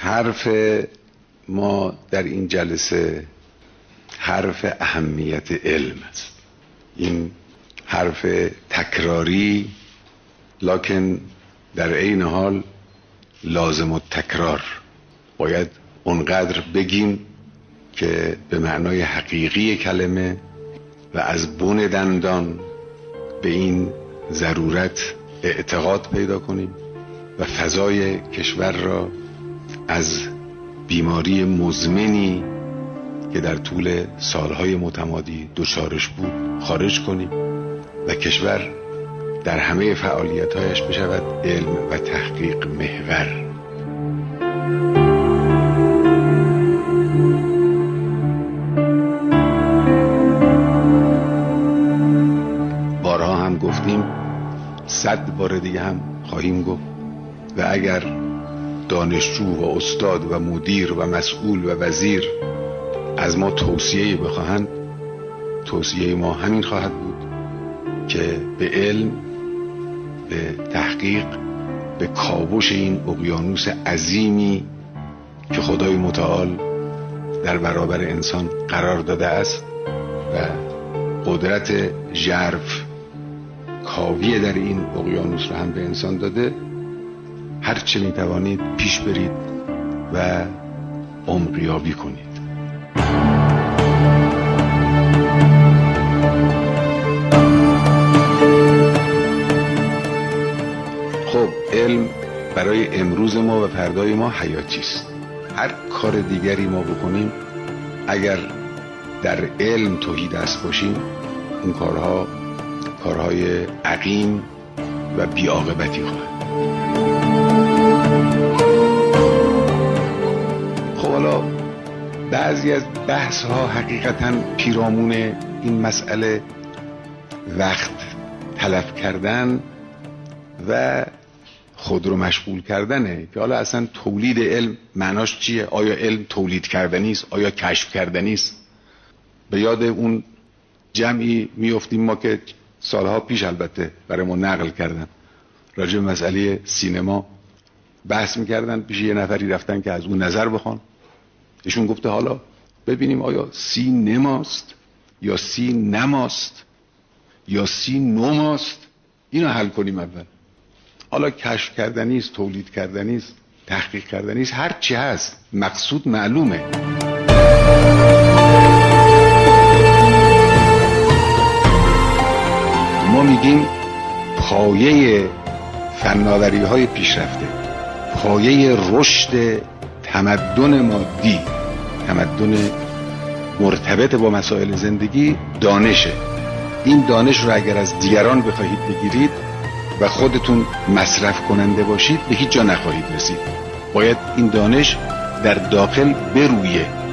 حرف ما در این جلسه حرف اهمیت علم است. این حرف تکراری لکن در عین حال لازم التکرار. باید اونقدر بگیم که به معنای حقیقی کلمه و از بن دندان به این ضرورت اعتقاد پیدا کنیم و فضای کشور را از بیماری مزمنی که در طول سالهای متمادی دچارش بود خارج کنیم و کشور در همه فعالیت‌هایش بشود علم و تحقیق محور. بارها هم گفتیم، 100 بار دیگه هم خواهیم گفت و اگر دانشجو و استاد و مدیر و مسئول و وزیر از ما توصیه‌ای بخواهند، توصیه ما همین خواهد بود که به علم، به تحقیق، به کاوش این اقیانوس عظیمی که خدای متعال در برابر انسان قرار داده است و قدرت ژرف کاوی در این اقیانوس را هم به انسان داده، هر چه می توانید پیش برید و عمقیابی کنید. خب علم برای امروز ما و فردای ما حیاتی است. هر کار دیگری ما بکنیم اگر در علم تهی دست باشیم، این کارهای عقیم و بی‌عاقبتی خواهد. خب حالا بعضی از بحث ها حقیقتا پیرامون این مسئله وقت تلف کردن و خود رو مشغول کردنه که حالا اصلا تولید علم معناش چیه؟ آیا علم تولید کردنی است؟ آیا کشف کردنی است؟ به یاد اون جمعی میافتیم ما که سالها پیش البته برای ما نقل کردن راجع به مسئله سینما بحث میکردن، پیش یه نفری رفتن که از اون نظر بخوان. ایشون گفته حالا ببینیم آیا سینماست یا سینماست یا سینماست، اینو حل کنیم اول. حالا کشف کردنی است، تولید کردنی است، تحقیق کردنی است، هر چی هست مقصود معلومه. ما میگیم پایه فناوری های پیشرفته، پایه رشد تمدن مادی، تمدن مرتبط با مسائل زندگی دانشه. این دانش رو اگر از دیگران بخواهید بگیرید و خودتون مصرف کننده باشید به هیچ جا نخواهید رسید. باید این دانش در داخل برویه.